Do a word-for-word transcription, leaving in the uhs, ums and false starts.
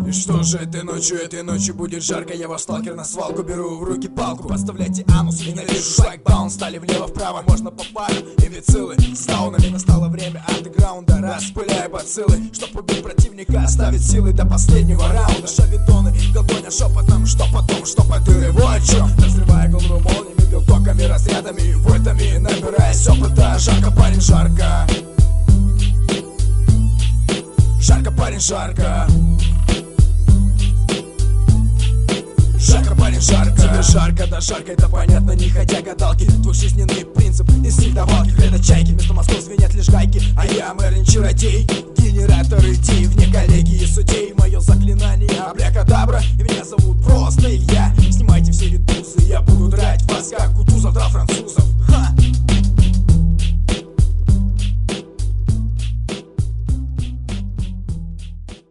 И что же этой ночью, этой ночью будет жарко. Я ваш сталкер, на свалку беру в руки палку. Подставляйте анус, ненавижу шлагбаун. Стали влево-вправо, можно по пару. Имбецилы с даунами, настало время андеграунда. Распыляя бациллы, чтоб убить противника, оставить силы до последнего раунда. Шавидоны, голдоня шепотом, что потом, что по дыры, вот чё. Разрывая голову молниями, бил токами, разрядами, вольтами, набираясь опыта. Жарко, парень, жарко. Жарко, парень, жарко. Жарко, парень, жарко. Тебе жарко, да жарко, это понятно, не ходя гадалки. Твой жизненный принцип, инстинкт давалки. Хрена чайки, вместо мозгов звенят лишь гайки. А я Мерлин чародей, генератор идей. Вне коллегии судей, мое заклинание абракадабра. И меня зовут просто Илья. Снимайте все редусы, я буду драть вас, как кутузов, да, француз.